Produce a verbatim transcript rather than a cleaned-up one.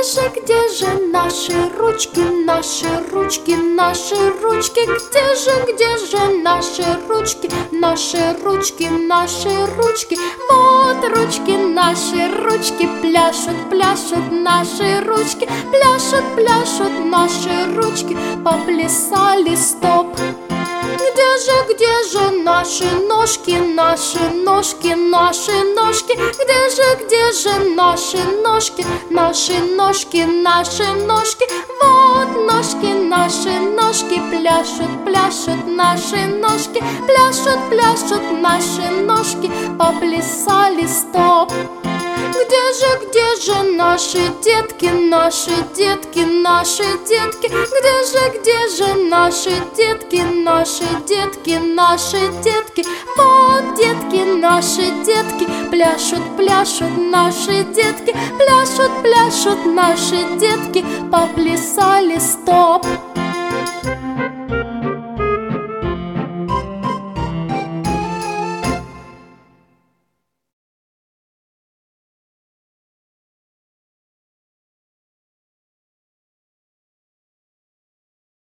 же, где же наши ручки, наши ручки, наши ручки? Где же, где же наши ручки, наши ручки, наши ручки? Вот ручки, наши ручки, пляшут, пляшут наши ручки, пляшут, пляшут наши ручки, поплясали, стоп. Где же, где же наши ножки, наши ножки, наши ножки? Где же, где же наши ножки, наши ножки, наши ножки? Вот ножки, наши ножки, пляшут, пляшут наши ножки, пляшут, пляшут наши ножки, поплясали, стоп. Где же, где же наши детки, наши детки, наши детки? Где же, где же наши детки, наши детки, наши детки? Вот детки, наши детки, пляшут, пляшут наши детки, пляшут, пляшут наши детки, поплясали, стоп.